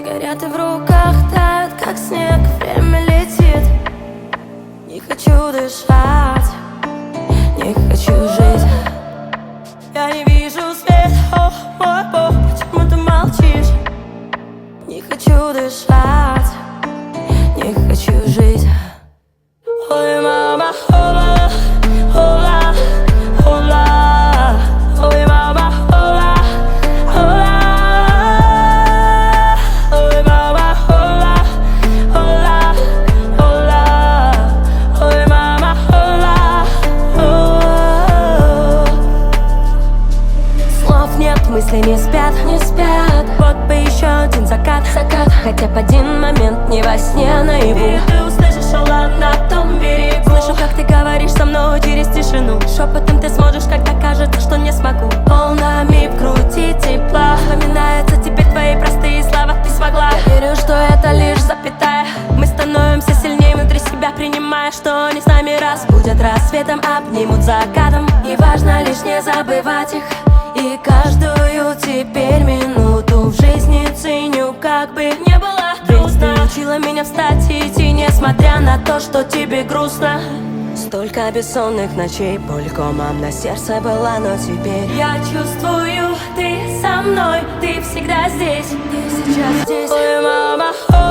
горят и в руках тают, как снег. Время летит, не хочу дышать, не хочу жить. Я не вижу свет, о, мой Бог, почему ты молчишь? Не хочу дышать, не хочу жить. Ой, мама, хола, хола, хола. Ой, мама, хола, хола. Ой, мама, хола, хола, хола. Ой, мама, хола, хола. Слов нет, мысли не спят, не спят. Вот бы еще один закат, закат. Хотя бы один момент не во сне, а наяву. И ты услышишь шалан на том берегу. Слышу, как ты говоришь со мной через тишину. Шепотом ты сможешь, когда кажется, что не смогу. Волнами в груди тепла. Вспоминаются теперь твои простые слова. Ты смогла. Я верю, что это лишь запятая. Мы становимся сильнее внутри себя, принимая, что они с нами разбудят рассветом, обнимут закатом. И важно лишь не забывать их. И каждую теперь минуту в жизни ценю, как бы не было трудно. Ты учила меня встать и идти, несмотря на то, что тебе грустно. Столько бессонных ночей, боль комом на сердце была, но теперь я чувствую, ты со мной, ты всегда здесь, ты сейчас здесь. Ой, мама,